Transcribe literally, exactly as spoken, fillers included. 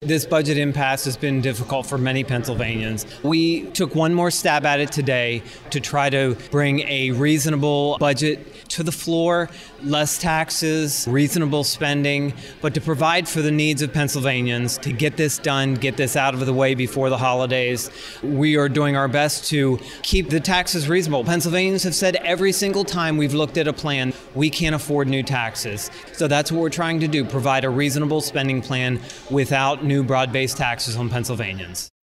This budget impasse has been difficult for many Pennsylvanians. We took one more stab at it today to try to bring a reasonable budget to the floor, less taxes, reasonable spending, but to provide for the needs of Pennsylvanians, to get this done, get this out of the way before the holidays. We are doing our best to keep the taxes reasonable. Pennsylvanians have said every single time we've looked at a plan, we can't afford new taxes. So that's what we're trying to do, provide a reasonable spending plan without new broad-based taxes on Pennsylvanians.